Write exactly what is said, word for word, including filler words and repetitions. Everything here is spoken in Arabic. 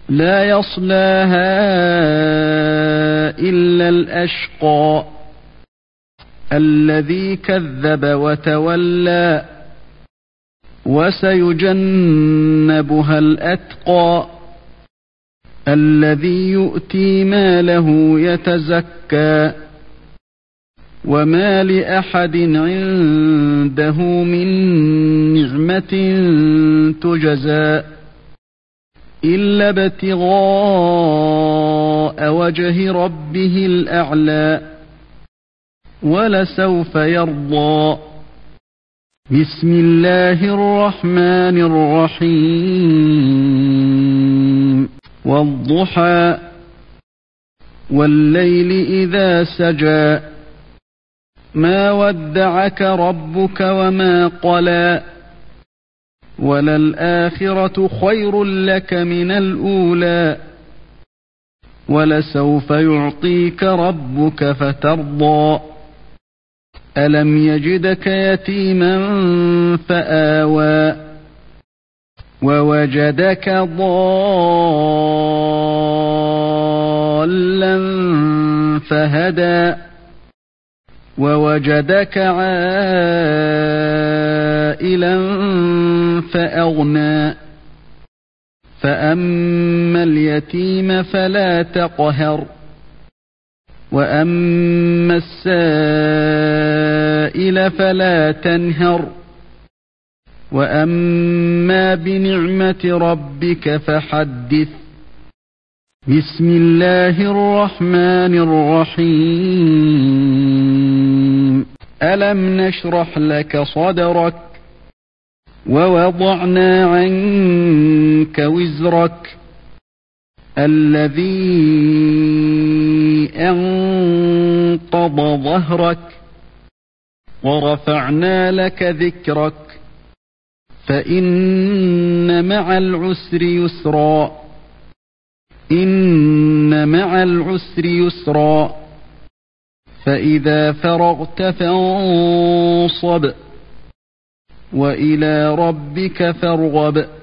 لا يصلاها إلا الأشقى الذي كذب وتولى وسيجنبها الأتقى الذي يؤتي ماله يتزكى وما لأحد عنده من نعمة تجزى إلا ابتغاء وجه ربه الأعلى ولسوف يرضى. بسم الله الرحمن الرحيم والضحى والليل إذا سجى ما ودعك ربك وما قلى وللآخرة خير لك من الأولى ولسوف يعطيك ربك فترضى ألم يجدك يتيما فآوى ووجدك ضالا فهدى ووجدك عائلا فأغنى فأما اليتيم فلا تقهر وأما السائل فلا تنهر وأما بنعمة ربك فحدث. بسم الله الرحمن الرحيم ألم نشرح لك صدرك ووضعنا عنك وزرك الذي أنقض ظهرك ورفعنا لك ذكرك فإن مع العسر يسرا إن مع العسر يسرا فإذا فرغت فانصب وإلى ربك فارغب.